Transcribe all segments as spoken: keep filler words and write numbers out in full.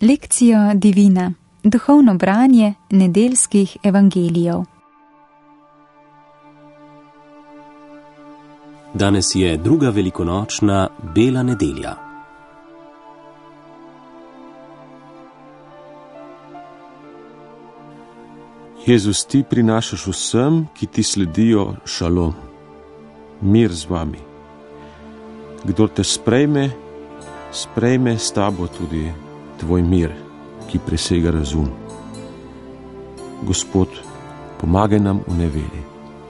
Lekcijo divina, duhovno branje nedeljskih evangelijev. Danes je druga velikonočna bela nedelja. Jezus, ti prinašaš vsem, ki ti sledijo, šalom, mir z vami. Kdor te sprejme, sprejme s tabo tudi tvoj mir, ki presega razum. Gospod, pomagaj nam v neveri.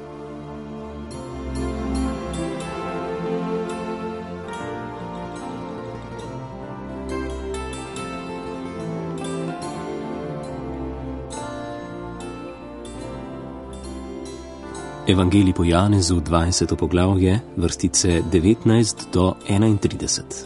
Evangelij po Janezu, dvajseto poglavje, vrstice devetnajst do enaintrideset.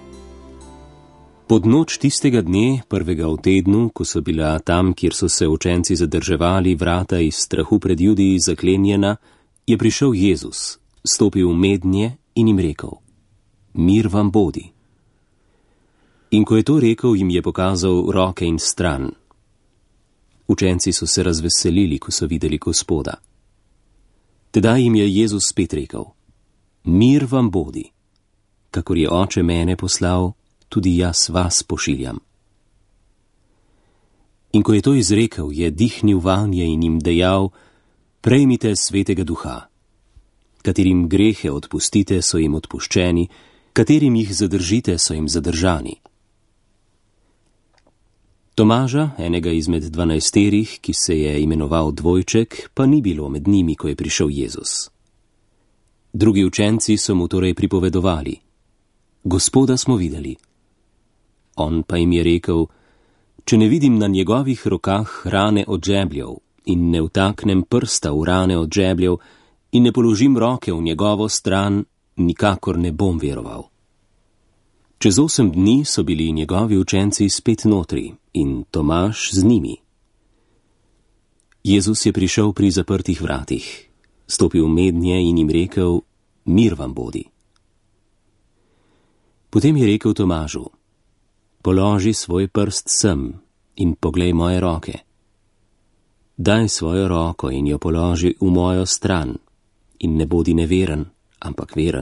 Pod noč tistega dne, prvega v tednu, ko so bila tam, kjer so se učenci zadrževali, vrata iz strahu pred Judiji zaklenjena, je prišel Jezus, stopil mednje in jim rekel: Mir vam bodi. In ko je to rekel, jim je pokazal roke in stran. Učenci so se razveselili, ko so videli Gospoda. Tedaj jim je Jezus spet rekel: Mir vam bodi. Kakor je Oče mene poslal, tudi jaz vas pošiljam. In ko je to izrekel, je dihnil vanje in jim dejal: Prejmite Svetega Duha. Katerim grehe odpustite, so jim odpuščeni, katerim jih zadržite, so jim zadržani. Tomaža, enega izmed dvanajsterih, ki se je imenoval Dvojček, pa ni bilo med njimi, ko je prišel Jezus. Drugi učenci so mu torej pripovedovali: Gospoda smo videli. On pa jim je rekel: Če ne vidim na njegovih rokah rane od žebljev in ne vtaknem prsta v rane od žebljev in ne položim roke v njegovo stran, nikakor ne bom veroval. Čez osem dni so bili njegovi učenci spet notri in Tomaž z njimi. Jezus je prišel pri zaprtih vratih, stopil mednje in jim rekel: Mir vam bodi. Potem je rekel Tomažu: Položi svoj prst sem in poglej moje roke. Daj svojo roko in jo položi v mojo stran in ne bodi neveren, ampak veren.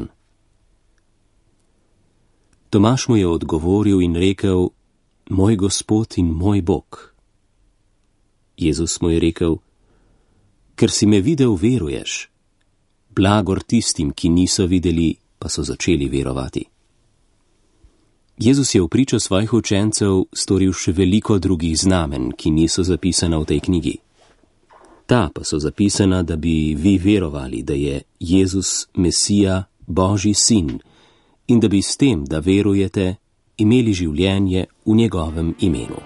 Tomaž mu je odgovoril in rekel: Moj Gospod in moj Bog. Jezus mu je rekel: Ker si me videl, veruješ. Blagor tistim, ki niso videli, pa so začeli verovati. Jezus je v pričo svojih učencev storil še veliko drugih znamen, ki niso zapisana v tej knjigi. Ta pa so zapisana, da bi vi verovali, da je Jezus Mesija, Božji sin, in da bi s tem, da verujete, imeli življenje v njegovem imenu.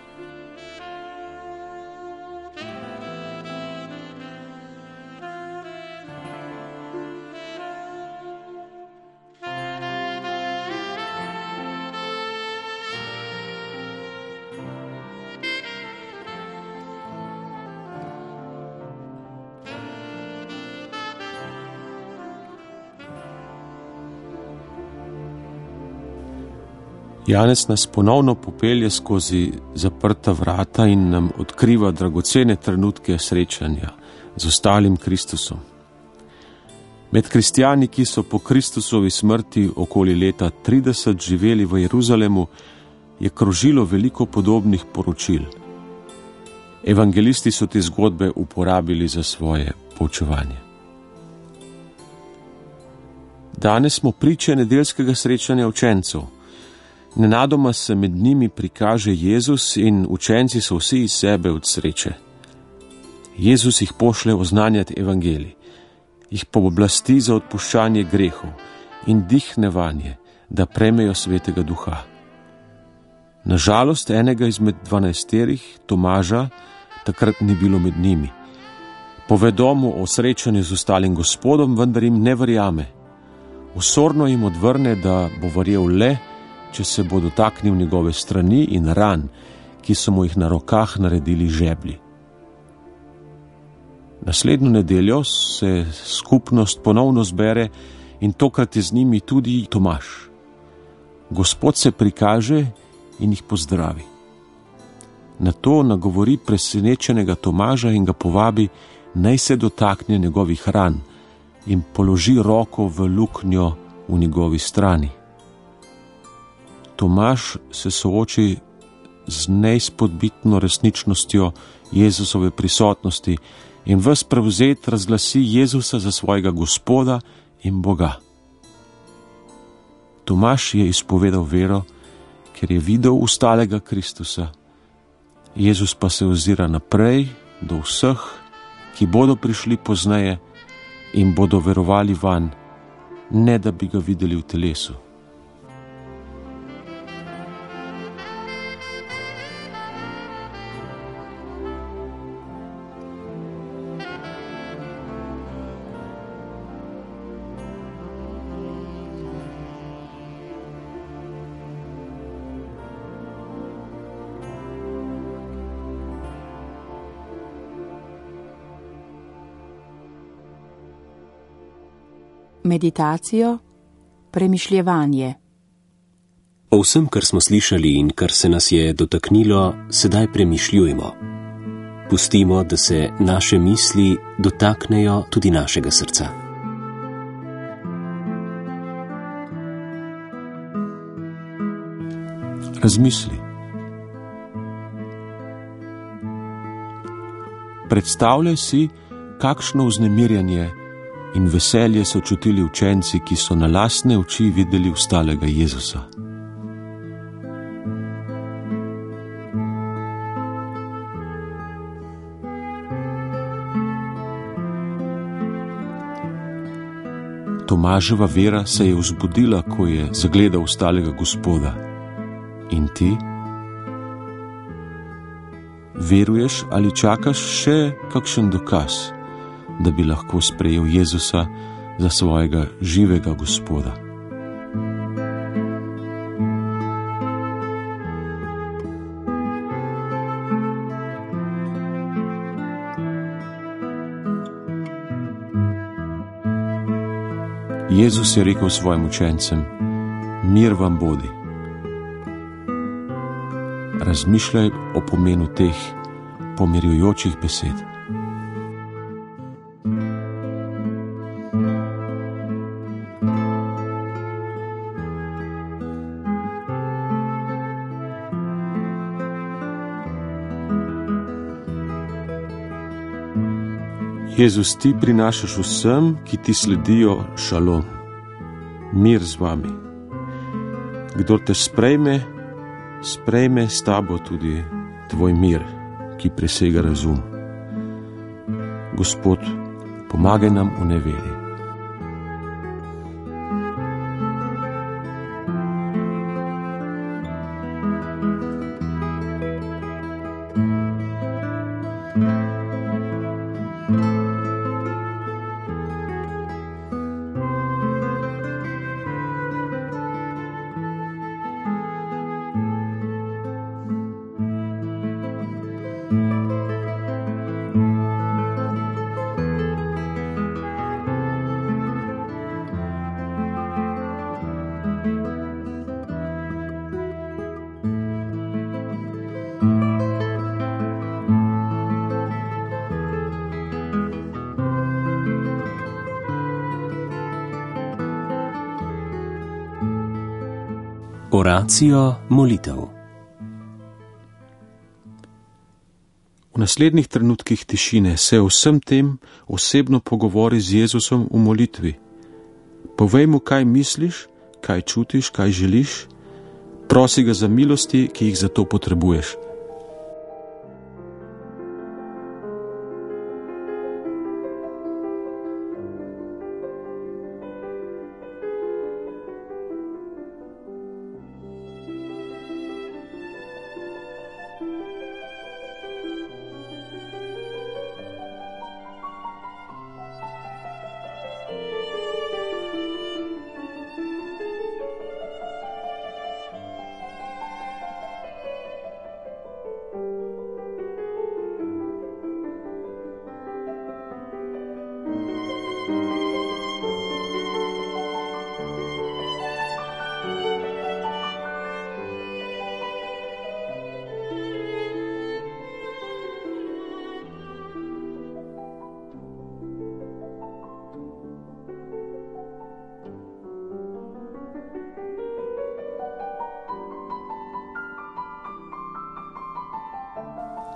Janez nas ponovno popelje skozi zaprta vrata in nam odkriva dragocene trenutke srečanja z ostalim Kristusom. Med kristjani, ki so po Kristusovi smrti okoli leta trideset živeli v Jeruzalemu, je krožilo veliko podobnih poročil. Evangelisti so te zgodbe uporabili za svoje poučevanje. Danes smo priče nedeljskega srečanja učencev. Nenadoma se med njimi prikaže Jezus in učenci so vsi iz sebe od sreče. Jezus jih pošlje oznanjati evangelij, jih pooblasti za odpuščanje grehov in dihne vanje, da prejmejo Svetega Duha. Nažalost, enega izmed dvanajsterih, Tomaža, takrat ni bilo med njimi. Povedo mu o srečanju z ostalim Gospodom, vendar jim ne verjame. Osorno jim odvrne, da bo verjel le, če se bo dotaknil njegove strani in ran, ki so mu jih na rokah naredili žeblji. Naslednjo nedeljo se skupnost ponovno zbere in tokrat je z njimi tudi Tomaž. Gospod se prikaže in jih pozdravi. Na to nagovori presenečenega Tomaža in ga povabi, naj se dotakne njegovih ran in položi roko v luknjo v njegovi strani. Tomaž se sooči z neizpodbitno resničnostjo Jezusove prisotnosti in ves prevzet razglasi Jezusa za svojega Gospoda in Boga. Tomaž je izpovedal vero, ker je videl ustalega Kristusa. Jezus pa se ozira naprej do vseh, ki bodo prišli pozneje in bodo verovali vanj, ne da bi ga videli v telesu. Meditacijo, premišljevanje. O vsem, kar smo slišali in kar se nas je dotaknilo, sedaj premišljujmo. Pustimo, da se naše misli dotaknejo tudi našega srca. Razmisli. Predstavljaj si, kakšno vznemirjanje in veselje so čutili učenci, ki so na lastne oči videli ustalega Jezusa. Tomaževa vera se je vzbudila, ko je zagledal ustalega Gospoda. In ti? Veruješ ali čakaš še kakšen dokaz, da bi lahko sprejel Jezusa za svojega živega Gospoda? Jezus je rekel svojim učencem: mir vam bodi. Razmišljaj o pomenu teh pomirjujočih besed. Jezus, ti prinašaš vsem, ki ti sledijo, šalom, mir z vami. Kdor te sprejme, sprejme s tabo tudi tvoj mir, ki presega razum. Gospod, pomagaj nam v neveri. Oracijo molitev. V naslednjih trenutkih tišine se o vsem tem osebno pogovori z Jezusom v molitvi. Povej mu, kaj misliš, kaj čutiš, kaj želiš. Prosi ga za milosti, ki jih za to potrebuješ.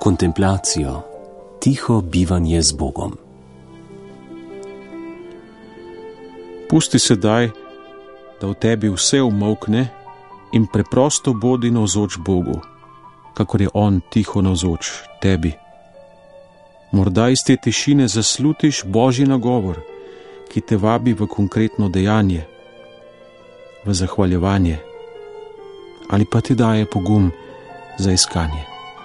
kontemplacijo, tiho bivanje z Bogom. Pusti sedaj, da v tebi vse umolkne in preprosto bodi navzoč Bogu, kakor je On tiho navzoč tebi. Morda iz te tišine zaslutiš Božji nagovor, ki te vabi v konkretno dejanje, v zahvaljevanje, ali pa ti daje pogum za iskanje.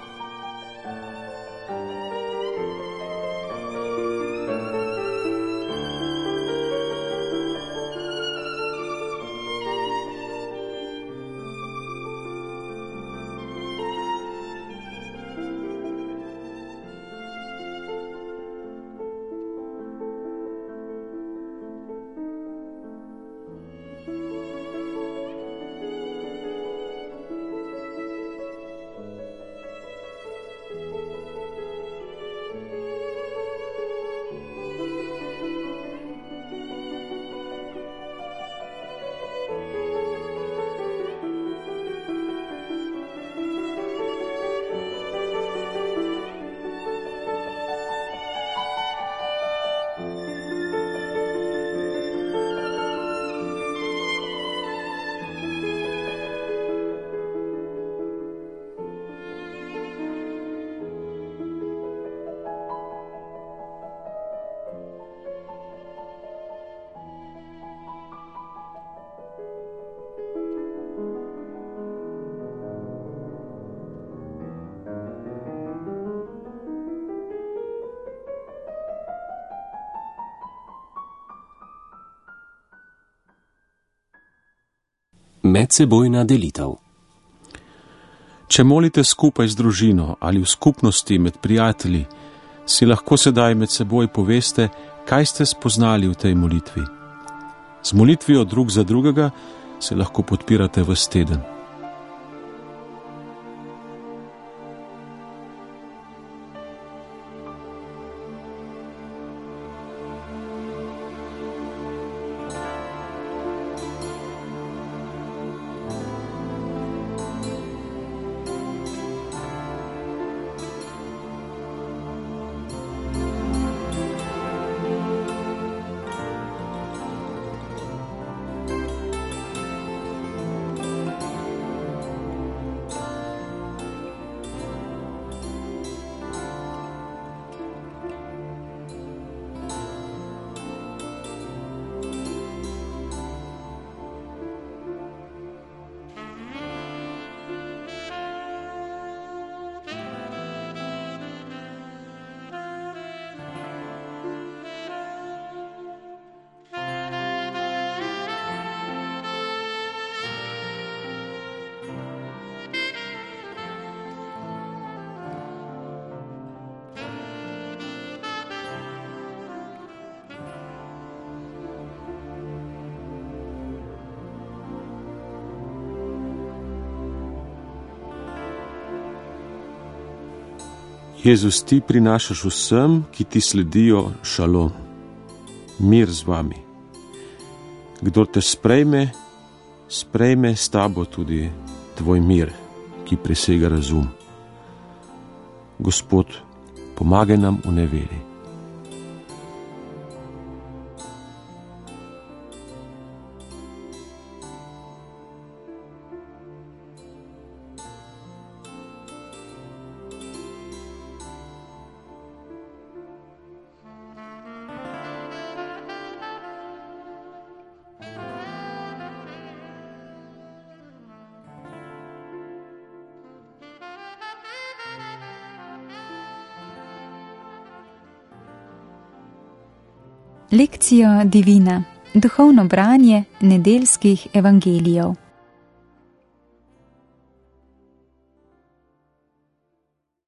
Medsebojna delitev. Če molite skupaj z družino ali v skupnosti med prijatelji, si lahko sedaj med seboj poveste, kaj ste spoznali v tej molitvi. Z molitvijo drug za drugega se lahko podpirate ves teden. Jezus, ti prinašaš vsem, ki ti sledijo, šalom, mir z vami. Kdor te sprejme, sprejme s tabo tudi tvoj mir, ki presega razum. Gospod, pomagaj nam v neveri. Lekcija divina, duhovno branje nedeljskih evangelijev.